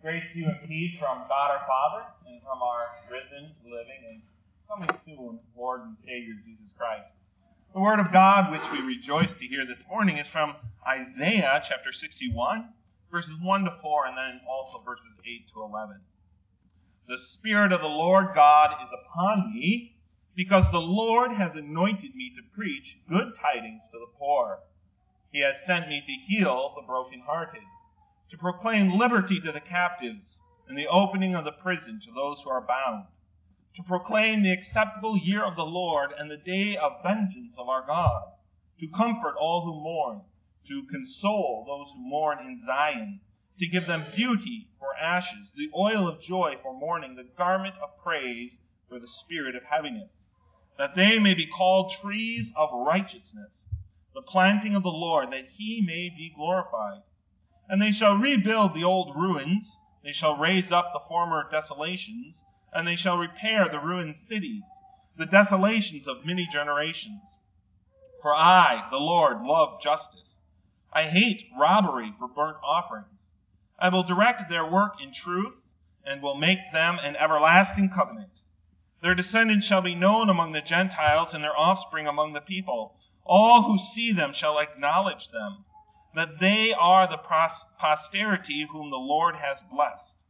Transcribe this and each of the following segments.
Grace to you and peace from God our Father and from our risen, living, and coming soon Lord and Savior Jesus Christ. The Word of God which we rejoice to hear this morning is from Isaiah chapter 61, verses 1 to 4, and then also verses 8 to 11. The Spirit of the Lord God is upon me, because the Lord has anointed me to preach good tidings to the poor. He has sent me to heal the brokenhearted, to proclaim liberty to the captives, and the opening of the prison to those who are bound, to proclaim the acceptable year of the Lord and the day of vengeance of our God, to comfort all who mourn, to console those who mourn in Zion, to give them beauty for ashes, the oil of joy for mourning, the garment of praise for the spirit of heaviness, that they may be called trees of righteousness, the planting of the Lord, that he may be glorified. And they shall rebuild the old ruins, they shall raise up the former desolations, and they shall repair the ruined cities, the desolations of many generations. For I, the Lord, love justice. I hate robbery for burnt offerings. I will direct their work in truth, and will make them an everlasting covenant. Their descendants shall be known among the Gentiles, and their offspring among the people. All who see them shall acknowledge them, that they are the posterity whom the Lord has blessed.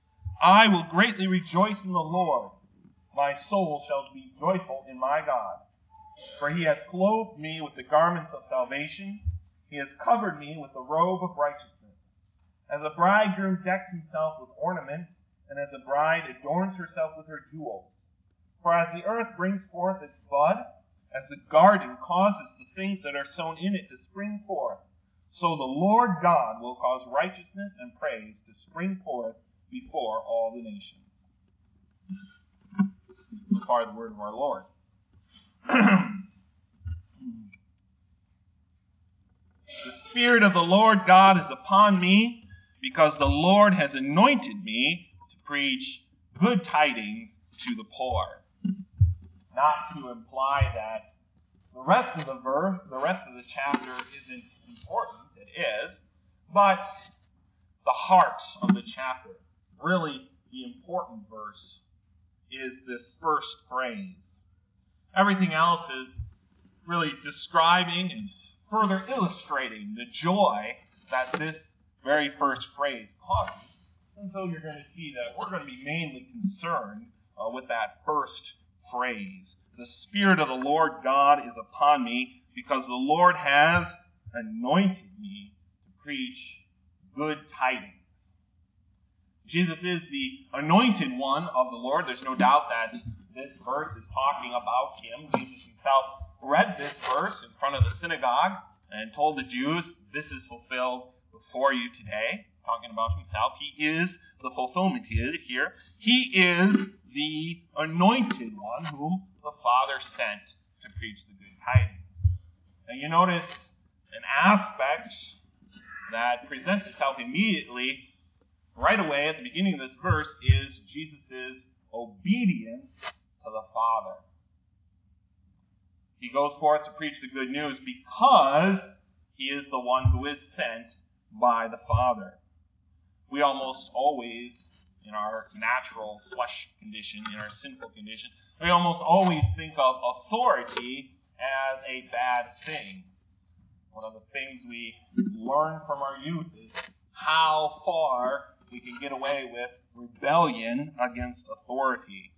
I will greatly rejoice in the Lord. My soul shall be joyful in my God. For he has clothed me with the garments of salvation. He has covered me with the robe of righteousness. As a bridegroom decks himself with ornaments, and as a bride adorns herself with her jewels. For as the earth brings forth its bud, as the garden causes the things that are sown in it to spring forth, so the Lord God will cause righteousness and praise to spring forth before all the nations. So far, the word of our Lord. The Spirit of the Lord God is upon me, because the Lord has anointed me to preach good tidings to the poor. Not to imply that the rest of the chapter isn't important. It is, but the heart of the chapter, really the important verse, is this first phrase. Everything else is really describing and further illustrating the joy that this very first phrase causes. And so you're going to see that we're going to be mainly concerned with that first phrase. The Spirit of the Lord God is upon me, because the Lord has anointed me to preach good tidings. Jesus is the anointed one of the Lord. There's no doubt that this verse is talking about him. Jesus himself read this verse in front of the synagogue and told the Jews, "This is fulfilled before you today." Talking about himself. He is the fulfillment here. He is the anointed one whom the Father sent to preach the good tidings. And you notice an aspect that presents itself immediately right away at the beginning of this verse is Jesus' obedience to the Father. He goes forth to preach the good news because he is the one who is sent by the Father. We almost always, in our natural flesh condition, in our sinful condition, we almost always think of authority as a bad thing. One of the things we learn from our youth is how far we can get away with rebellion against authority.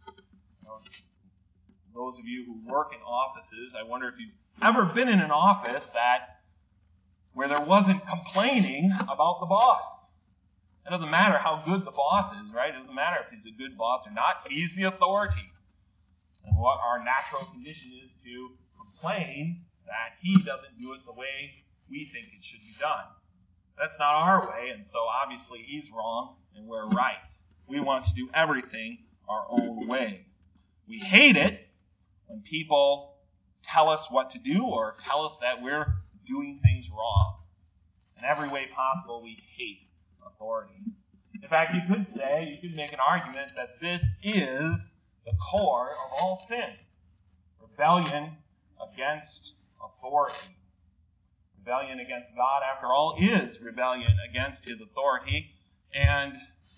Those of you who work in offices, I wonder if you've ever been in an office where there wasn't complaining about the boss. It doesn't matter how good the boss is, right? It doesn't matter if he's a good boss or not. He's the authority. And what our natural condition is to complain that he doesn't do it the way we think it should be done. That's not our way, and so obviously he's wrong and we're right. We want to do everything our own way. We hate it when people tell us what to do or tell us that we're doing things wrong. In every way possible, we hate authority. In fact, you could make an argument that this is the core of all sin. Rebellion against authority. Rebellion against God, after all, is rebellion against his authority. And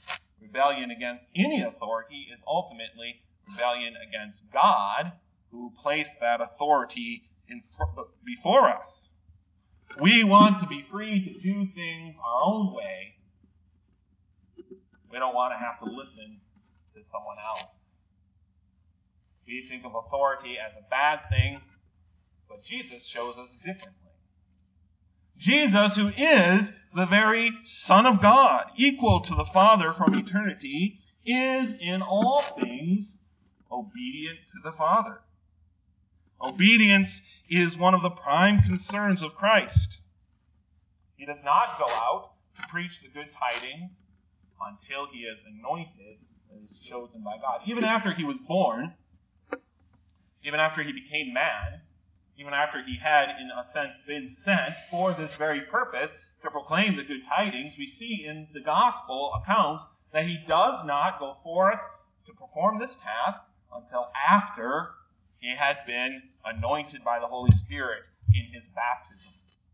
rebellion against any authority is ultimately rebellion against God, who placed that authority before us. We want to be free to do things our own way. We don't want to have to listen to someone else. We think of authority as a bad thing, but Jesus shows us differently. Jesus, who is the very Son of God, equal to the Father from eternity, is in all things obedient to the Father. Obedience is one of the prime concerns of Christ. He does not go out to preach the good tidings until he is anointed and is chosen by God. Even after he was born, even after he became man, even after he had, in a sense, been sent for this very purpose, to proclaim the good tidings, we see in the gospel accounts that he does not go forth to perform this task until after he had been anointed by the Holy Spirit in his baptism.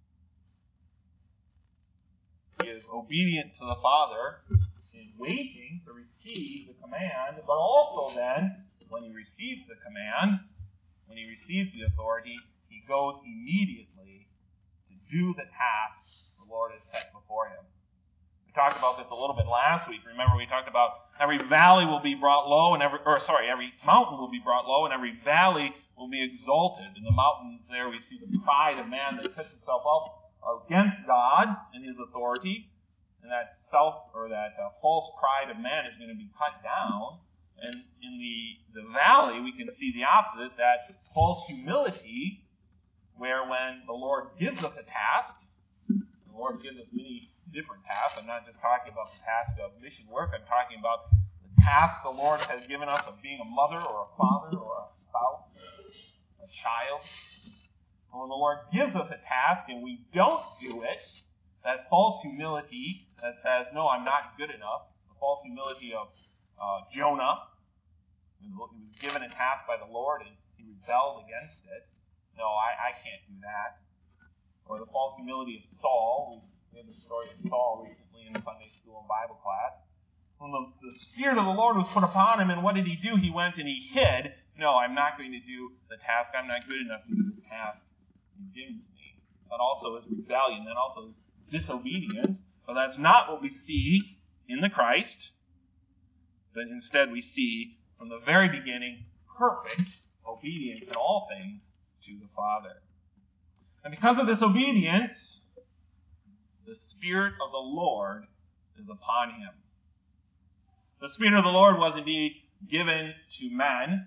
He is obedient to the Father in waiting to receive the command, but also then, when he receives the command, when he receives the authority, he goes immediately to do the task the Lord has set before him. We talked about this a little bit last week. Remember, we talked about every valley will be brought low, and every mountain will be brought low, and every valley will be exalted. In the mountains there we see the pride of man that sets itself up against God and his authority, and that false pride of man is going to be cut down. And in the valley, we can see the opposite, that false humility, where when the Lord gives us a task, the Lord gives us many different tasks. I'm not just talking about the task of mission work. I'm talking about the task the Lord has given us of being a mother or a father or a spouse or a child. And when the Lord gives us a task and we don't do it, that false humility that says, no, I'm not good enough, the false humility of Jonah, he was given a task by the Lord and he rebelled against it. No, I can't do that. Or the false humility of Saul. We had the story of Saul recently in Sunday school and Bible class. When the Spirit of the Lord was put upon him, and what did he do? He went and he hid. No, I'm not going to do the task. I'm not good enough to do the task you've given to me. That also is rebellion. That also is disobedience. But that's not what we see in the Christ. But instead we see from the very beginning perfect obedience in all things to the Father. And because of this obedience, the Spirit of the Lord is upon him. The Spirit of the Lord was indeed given to men.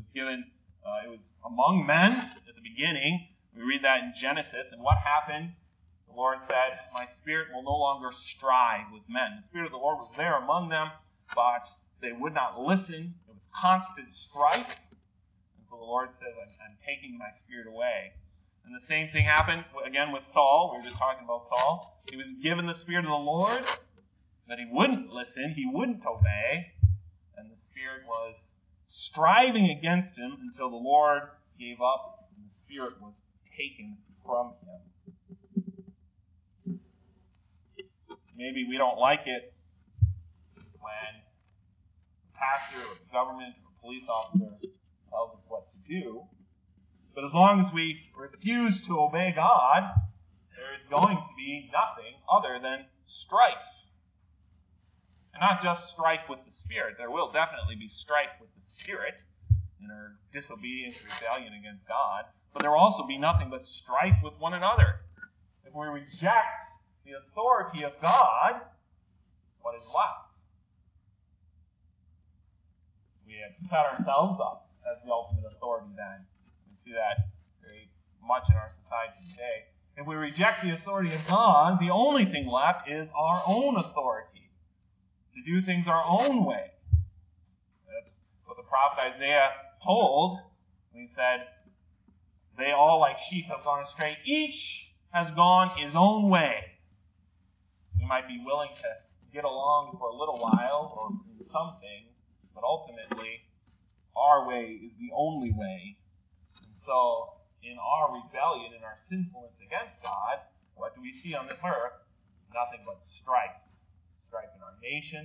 It was among men at the beginning. We read that in Genesis. And what happened? The Lord said, my Spirit will no longer strive with men. The Spirit of the Lord was there among them, but they would not listen. It was constant strife. And so the Lord said, I'm taking my Spirit away. And the same thing happened again with Saul. We were just talking about Saul. He was given the Spirit of the Lord, but he wouldn't listen. He wouldn't obey. And the Spirit was striving against him until the Lord gave up and the Spirit was taken from him. Maybe we don't like it when a pastor or the government or police officer tells us what to do. But as long as we refuse to obey God, there is going to be nothing other than strife. And not just strife with the Spirit. There will definitely be strife with the Spirit in our disobedience, rebellion against God. But there will also be nothing but strife with one another. If we reject the authority of God, what is left? We have set ourselves up as the ultimate authority then. We see that very much in our society today. If we reject the authority of God, the only thing left is our own authority, to do things our own way. That's what the prophet Isaiah told when he said, they all like sheep have gone astray. Each has gone his own way. We might be willing to get along for a little while or in some things, but ultimately our way is the only way. And so in our rebellion, in our sinfulness against God, what do we see on this earth? Nothing but strife. Strife in our nation,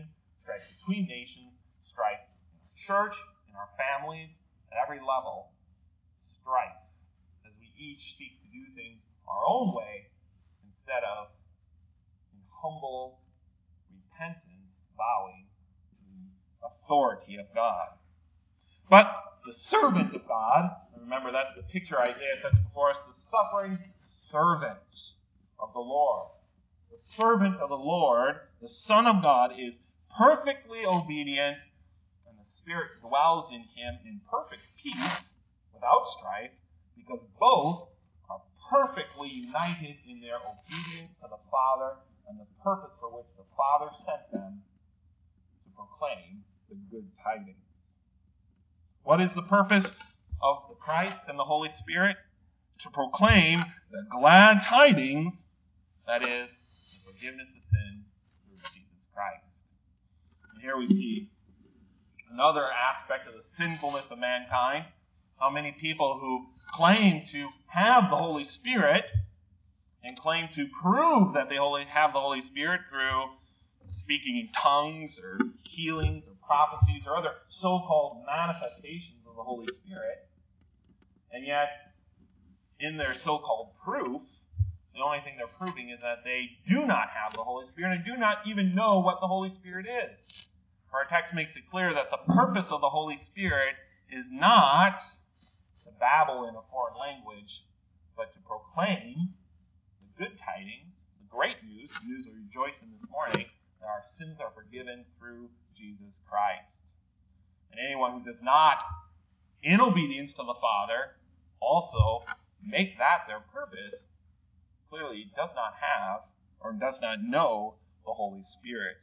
strife between nations, strife in our church, in our families, at every level. Strife, as we each seek to do things our own way instead of in humble repentance, bowing to the authority of God. But the servant of God, and remember that's the picture Isaiah sets before us, the suffering servant of the Lord. The servant of the Lord, the Son of God, is perfectly obedient, and the Spirit dwells in him in perfect peace, without strife, because both are perfectly united in their obedience to the Father and the purpose for which the Father sent them to proclaim the good tidings. What is the purpose of the Christ and the Holy Spirit? To proclaim the glad tidings, that is, the forgiveness of sins through Jesus Christ. And here we see another aspect of the sinfulness of mankind. How many people who claim to have the Holy Spirit and claim to prove that they have the Holy Spirit through speaking in tongues or healings or prophecies or other so-called manifestations of the Holy Spirit. And yet, in their so-called proof, the only thing they're proving is that they do not have the Holy Spirit and do not even know what the Holy Spirit is. Our text makes it clear that the purpose of the Holy Spirit is not to babble in a foreign language, but to proclaim the good tidings, the great news, the news we rejoice in this morning, that our sins are forgiven through Jesus Christ. And anyone who does not, in obedience to the Father, also make that their purpose, clearly does not have or does not know the Holy Spirit.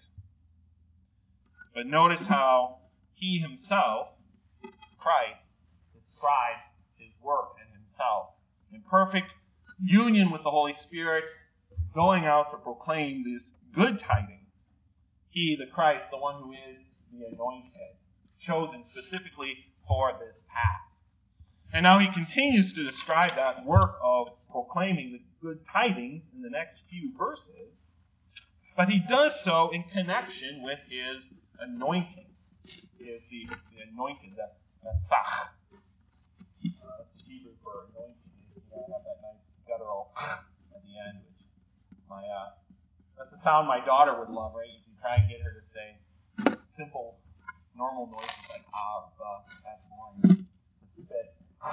But notice how he himself, Christ, describes his work and himself in perfect union with the Holy Spirit, going out to proclaim these good tidings. He, the Christ, the one who is the anointed, chosen specifically for this task. And now he continues to describe that work of proclaiming the good tidings in the next few verses, but he does so in connection with his anointing. He is the anointed, the Masach. That's the Hebrew for anointing. You have that nice guttural at the end, which that's the sound my daughter would love, right? You can try and get her to say simple, normal noises like ah or ba, that's boring. To spit.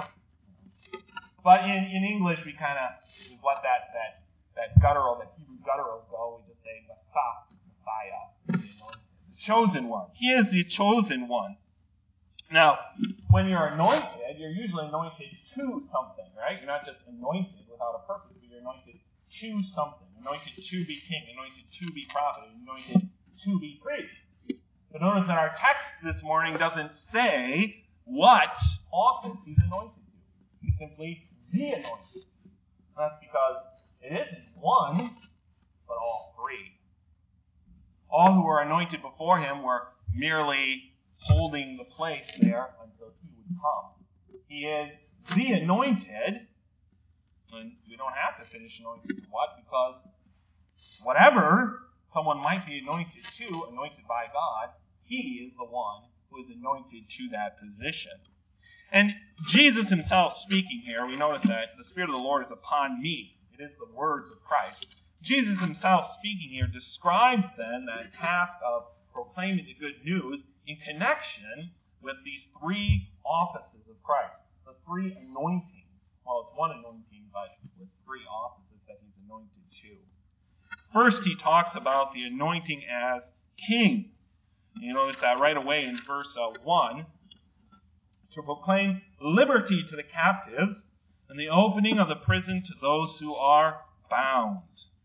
But in English, we let that guttural, that Hebrew guttural go. We just say Messiah, the anointed, the chosen one. He is the chosen one. Now, when you're anointed, you're usually anointed to something, right? You're not just anointed without a purpose, but you're anointed to something. Anointed to be king, anointed to be prophet, anointed to be priest. But notice that our text this morning doesn't say what office he's anointed to. He's simply the anointed. That's because it isn't one, but all three. All who were anointed before him were merely holding the place there until he would come. He is the anointed, and we don't have to finish anointed to what, because whatever someone might be anointed to, anointed by God, he is the one who is anointed to that position. And Jesus himself speaking here, we notice that the Spirit of the Lord is upon me. It is the words of Christ. Jesus himself speaking here describes then that task of proclaiming the good news in connection with these three offices of Christ, the three anointings. Well, it's one anointing, but with three offices that he's anointed to. First, he talks about the anointing as king. You notice that right away in verse 1. To proclaim liberty to the captives and the opening of the prison to those who are bound.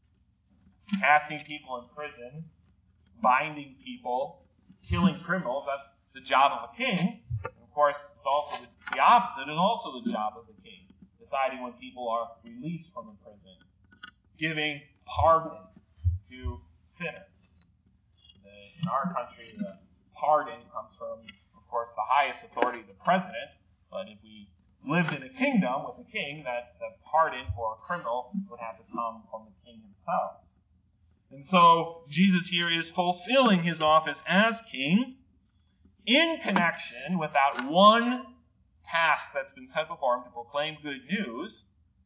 Casting people in prison, binding people, killing criminals, that's the job of a king. And of course, it's also the opposite is also the job of the king, deciding when people are released from the prison, giving pardon to sinners. In our country, the pardon comes from, of course, the highest authority, the president. But if we lived in a kingdom with a king, that the pardon for a criminal would have to come from the king himself. And so Jesus here is fulfilling his office as king in connection with that one task that's been set before him to proclaim good news.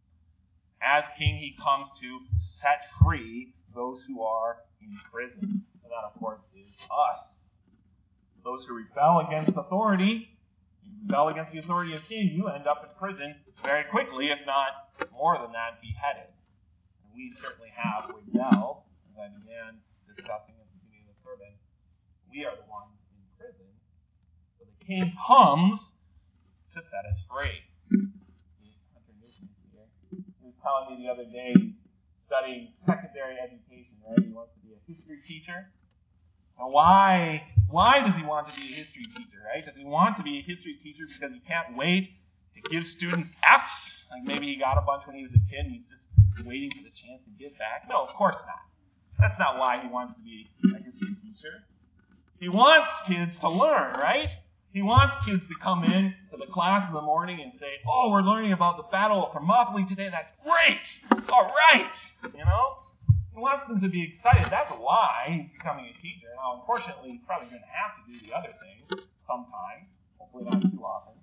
As king, he comes to set free those who are in prison. And that, of course, is us. Those who rebel against authority, you rebel against the authority of king, you end up in prison very quickly, if not more than that, beheaded. And we certainly have rebelled, as I began discussing at the beginning of the sermon. We are the ones in prison. So the king comes to set us free. Hunter Newton's here. He was telling me the other day he's studying secondary education, right? He wants to be a history teacher. Now, why does he want to be a history teacher, right? Does he want to be a history teacher because he can't wait to give students Fs? Like maybe he got a bunch when he was a kid and he's just waiting for the chance to give back? No, of course not. That's not why he wants to be a history teacher. He wants kids to learn, right? He wants kids to come in to the class in the morning and say, oh, we're learning about the Battle of Thermopylae today. That's great. All right. You know? He wants them to be excited. That's why he's becoming a teacher. Now, unfortunately, he's probably going to have to do the other thing sometimes. Hopefully not too often.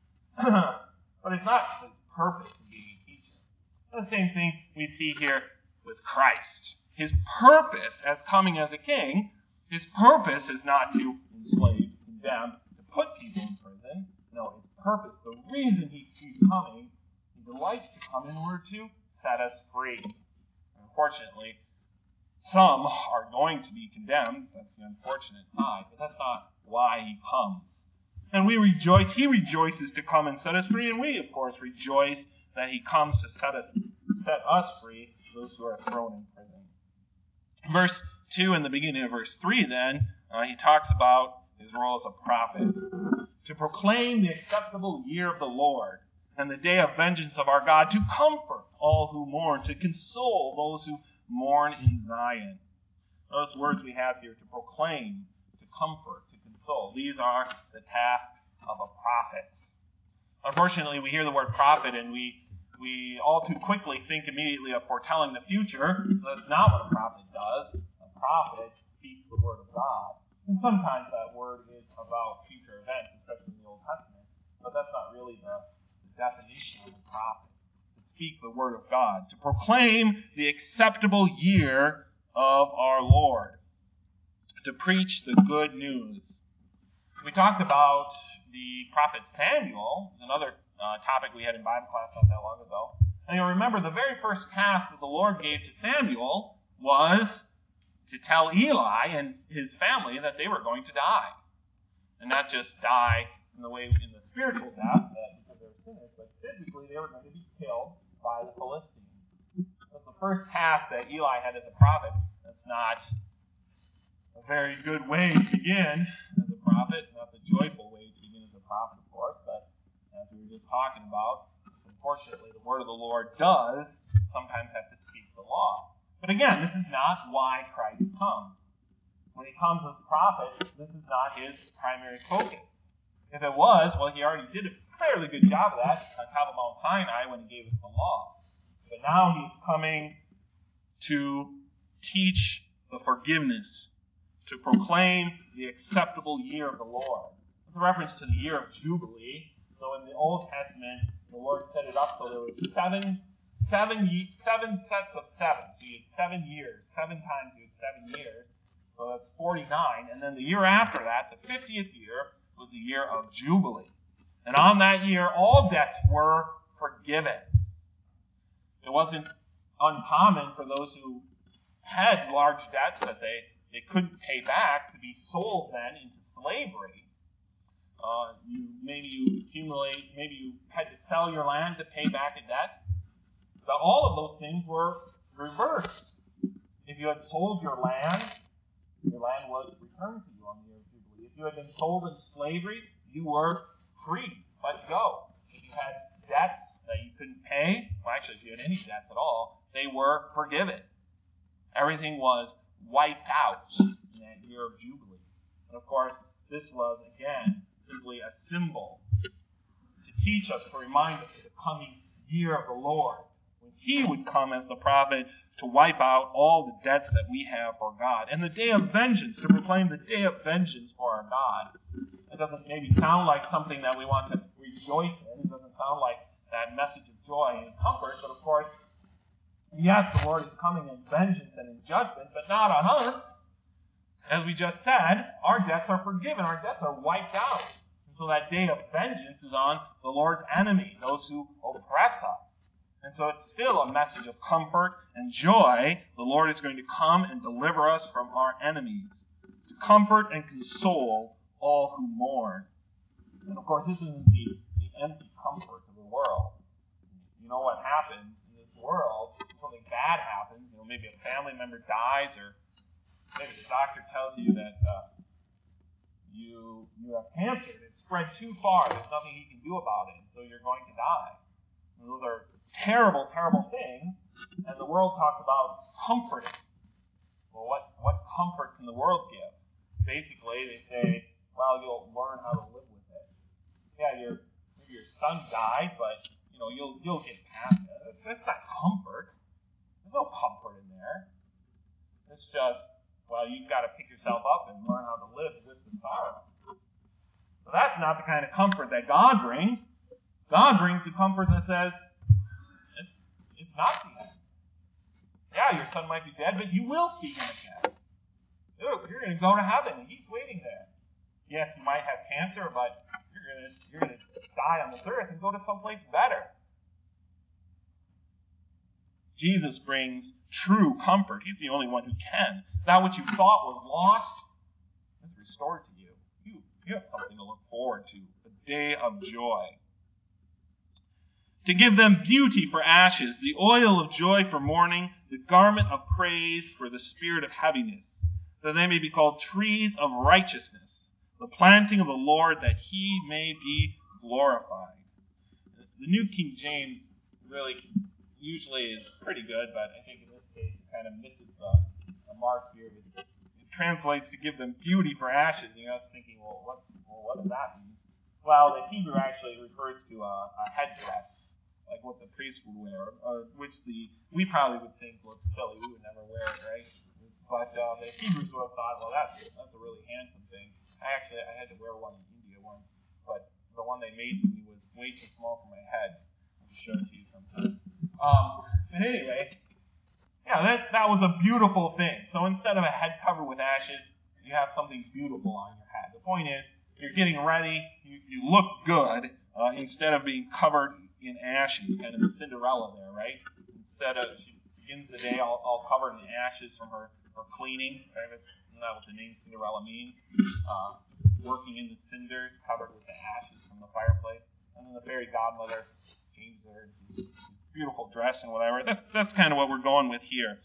But it's not his purpose in being a teacher. The same thing we see here with Christ. His purpose as coming as a king, his purpose is not to enslave, to condemn, to put people in prison. No, his purpose, the reason he's coming, he delights to come in order to set us free. Unfortunately, some are going to be condemned. That's the unfortunate side, but that's not why he comes. And we rejoice. He rejoices to come and set us free, and we, of course, rejoice that he comes to set us free, those who are thrown in prison. Verse 2 and the beginning of verse 3, then, he talks about his role as a prophet, to proclaim the acceptable year of the Lord and the day of vengeance of our God, to comfort all who mourn, to console those who mourn in Zion. Those words we have here, to proclaim, to comfort, to console. These are the tasks of a prophet. Unfortunately, we hear the word prophet and we all too quickly think immediately of foretelling the future. That's not what a prophet does. A prophet speaks the word of God. And sometimes that word is about future events, especially in the Old Testament. But that's not really the definition of a prophet. To speak the word of God. To proclaim the acceptable year of our Lord. To preach the good news. We talked about the prophet Samuel, another topic we had in Bible class not that long ago. And you'll remember the very first task that the Lord gave to Samuel was to tell Eli and his family that they were going to die. And not just die in the spiritual death, because they were sinners, but physically they were going to be killed by the Philistines. That's the first task that Eli had as a prophet. That's not a very good way to begin as a prophet, not the joyful way to begin as a prophet, of course, but as we were just talking about, unfortunately the word of the Lord does sometimes have to speak the law. But again, this is not why Christ comes. When he comes as prophet, this is not his primary focus. If it was, well, he already did a fairly good job of that on top of Mount Sinai when he gave us the law. But now he's coming to teach the forgiveness, to proclaim the acceptable year of the Lord. It's a reference to the year of Jubilee. So in the Old Testament, the Lord set it up so there was seven sets of seven. So you had 7 years. 7 times you had 7 years. So that's 49. And then the year after that, the 50th year, was the year of Jubilee. And on that year, all debts were forgiven. It wasn't uncommon for those who had large debts that they couldn't pay back to be sold then into slavery. Maybe you had to sell your land to pay back a debt. But all of those things were reversed. If you had sold your land was returned to you on the year of Jubilee. If you had been sold in slavery, you were free, let go. If you had debts that you couldn't pay, well, actually, if you had any debts at all, they were forgiven. Everything was wiped out in that year of Jubilee. And of course, this was, again, simply a symbol to teach us, to remind us of the coming year of the Lord, when he would come as the prophet to wipe out all the debts that we have for God. And the day of vengeance, to proclaim the day of vengeance for our God. It doesn't maybe sound like something that we want to rejoice in. It doesn't sound like that message of joy and comfort. But of course, yes, the Lord is coming in vengeance and in judgment, but not on us. As we just said, our debts are forgiven. Our debts are wiped out. And so that day of vengeance is on the Lord's enemy, those who oppress us. And so it's still a message of comfort and joy. The Lord is going to come and deliver us from our enemies, to comfort and console all who mourn. And of course, this isn't the empty comfort of the world. You know what happens in this world, something bad happens, maybe a family member dies, or maybe the doctor tells you that you have cancer, and it's spread too far, there's nothing he can do about it, so you're going to die. And those are terrible, terrible things, and the world talks about comforting. Well, what comfort can the world give? Basically, they say, well, you'll learn how to live with it. Yeah, maybe your son died, but you'll get past it. That's not comfort. There's no comfort in there. It's just, well, you've got to pick yourself up and learn how to live with the sorrow. But that's not the kind of comfort that God brings. God brings the comfort that says, it's not the end. Yeah, your son might be dead, but you will see him again. You're going to go to heaven, and he's waiting there. Yes, you might have cancer, but you're going to die on this earth and go to someplace better. Jesus brings true comfort. He's the only one who can. That which you thought was lost is restored to you. You have something to look forward to, a day of joy. To give them beauty for ashes, the oil of joy for mourning, the garment of praise for the spirit of heaviness, that they may be called trees of righteousness, the planting of the Lord, that he may be glorified. The New King James really usually is pretty good, but I think in this case it kind of misses the mark here. It translates to give them beauty for ashes. And you're just thinking, well, what does that mean? Well, the Hebrew actually refers to a headdress, like what the priest would wear, which we probably would think looks silly. We would never wear it, right? But the Hebrews would have thought, well, that's a really handsome thing. I had to wear one in India once, but the one they made for me was way too small for my head. I'll just show it to you sometime. But anyway, yeah, that was a beautiful thing. So instead of a head covered with ashes, you have something beautiful on your head. The point is, you're getting ready, you look good, instead of being covered in ashes, kind of Cinderella there, right? Instead of, she begins the day all covered in ashes from her cleaning, right? That's not what the name Cinderella means. Working in the cinders, covered with the ashes from the fireplace. And then the fairy godmother changes her into beautiful dress and whatever. That's kind of what we're going with here.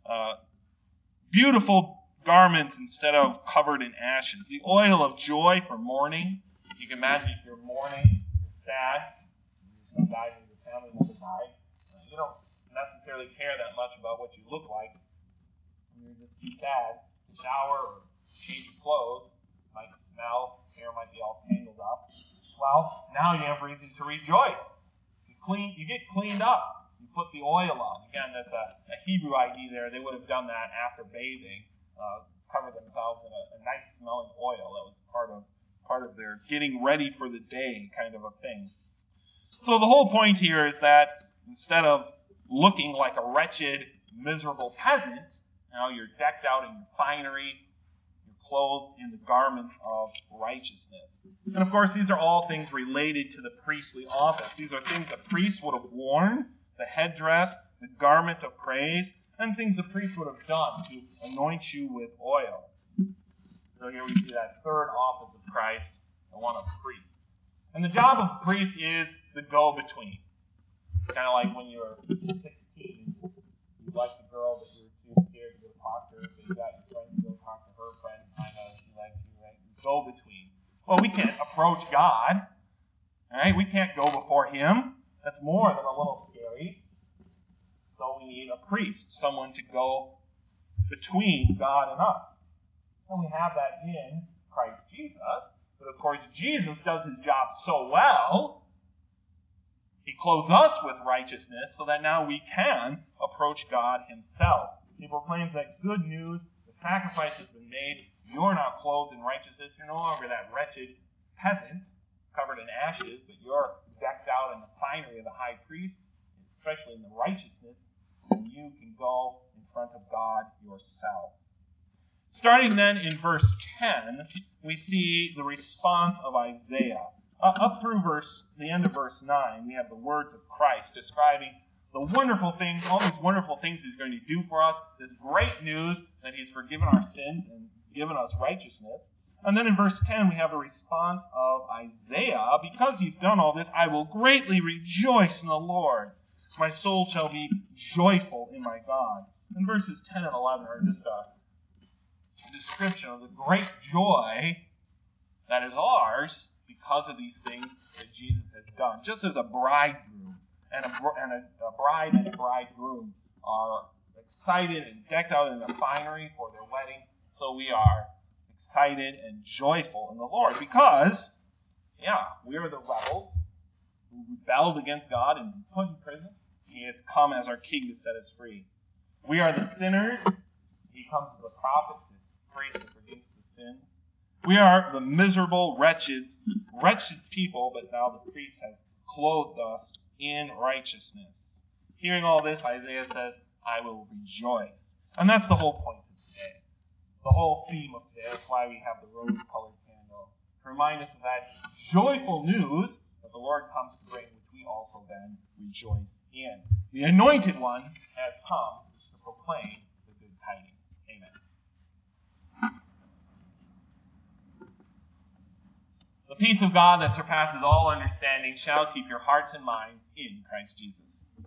Beautiful garments instead of covered in ashes. The oil of joy for mourning. You can imagine if you're mourning, you're sad, your son died or your family member died. You don't necessarily care that much about what you look like. You're just too sad to shower or change your clothes. Might smell, hair might be all tangled up. Well, now you have reason to rejoice. You get cleaned up. You put the oil on. Again, that's a Hebrew idea there. They would have done that after bathing, cover themselves in a nice smelling oil. That was part of their getting ready for the day kind of a thing. So the whole point here is that instead of looking like a wretched, miserable peasant, now you're decked out in your finery, you're clothed in the garments of righteousness. And of course, these are all things related to the priestly office. These are things that priests would have worn, the headdress, the garment of praise, and things the priest would have done to anoint you with oil. So here we see that third office of Christ, the one of priest. And the job of the priest is the go-between. Kind of like when you were 16, you liked a girl, but you were too scared to go talk to her, so you got your friend to go talk to her friend and find out if she liked you, right? Go-between. Well, we can't approach God, all right? We can't go before him. That's more than a little scary. So we need a priest, someone to go between God and us. And we have that in Christ Jesus. But of course, Jesus does his job so well, He clothes us with righteousness so that now we can approach God himself. He proclaims that good news, the sacrifice has been made. You're not clothed in righteousness. You're no longer that wretched peasant covered in ashes, but you're decked out in the finery of the high priest, especially in the righteousness, and you can go in front of God yourself. Starting then in verse 10, we see the response of Isaiah. Up through the end of verse 9, we have the words of Christ describing the wonderful things, all these wonderful things he's going to do for us, this great news that he's forgiven our sins and given us righteousness. And then in verse 10, we have the response of Isaiah. Because he's done all this, I will greatly rejoice in the Lord. My soul shall be joyful in my God. And verses 10 and 11 are just a description of the great joy that is ours because of these things that Jesus has done. Just as a bridegroom and a bride and a bridegroom are excited and decked out in the finery for their wedding, so we are excited and joyful in the Lord because, we are the rebels who rebelled against God and been put in prison. He has come as our king to set us free. We are the sinners. He comes as a prophet to preach and forgive us the sins. We are the miserable, wretched people, but now the priest has clothed us in righteousness. Hearing all this, Isaiah says, I will rejoice. And that's the whole point of today. The whole theme of today. That's why we have the rose-colored candle. To remind us of that joyful news that the Lord comes to bring, which we also then rejoice in. The Anointed One has come to proclaim the good tidings. Amen. The peace of God that surpasses all understanding shall keep your hearts and minds in Christ Jesus.